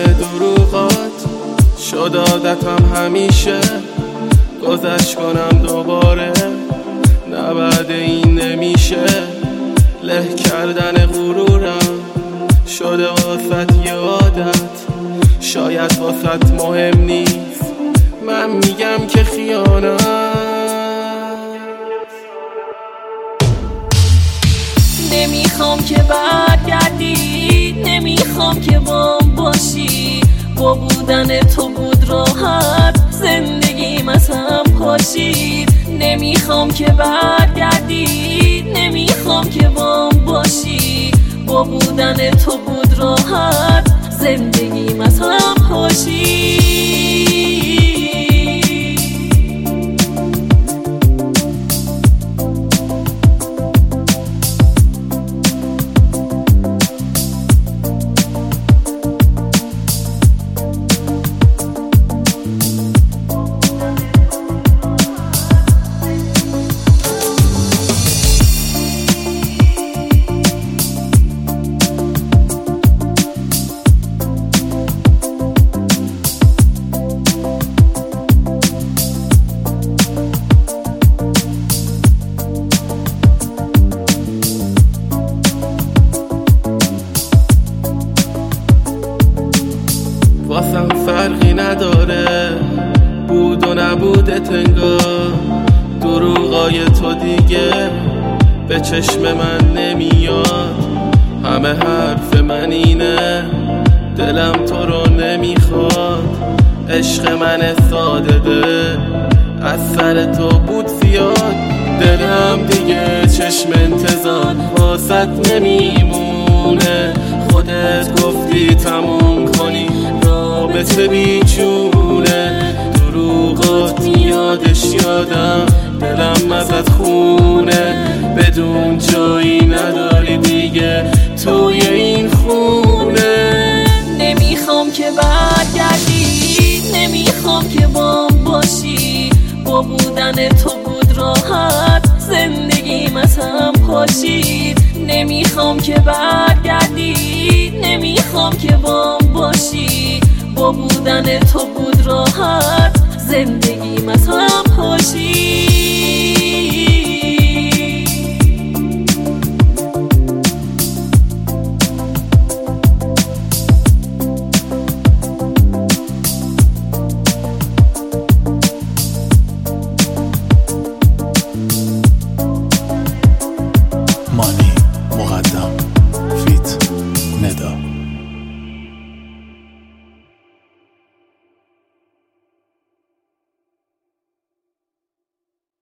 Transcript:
دروغات شد عادتم همیشه گذشت کنم دوباره، نه بعد این نمیشه. له کردن غرورم شده واسط یه عادت، شاید واسط مهم نیست، من میگم که خیانت. نمیخوام که برگردی، نمیخوام که بام باشی، با بودن تو بود راحت زندگیم از هم پاشید. نمیخوام که برگردی، نمیخوام که بام باشی، با بودن تو بود راحت زندگیم از هم پاشید. واسم فرقی نداره بود و نبودت انگار، دروغای تو دیگه به چشم من نمیاد. همه حرف من اینه دلم تو رو نمیخواد، عشق من ساده ده از سر تو بود زیاد. دلم دیگه چشم انتظار واسط نمیمونه، خودت گفتی تموم کنی رابطه بیچونه. دروغات یادش یادم دلم ازت خونه، بدون جایی نداری دیگه توی این خونه. نمیخوام که برگردی، نمیخوام که بام باشی، با بودن تو بود راحت زندگیم از هم پاشید. نمیخوام که برگردی، نمیخوام که بام باشی، با بودن تو بود راحت زندگیم از هم پاشید.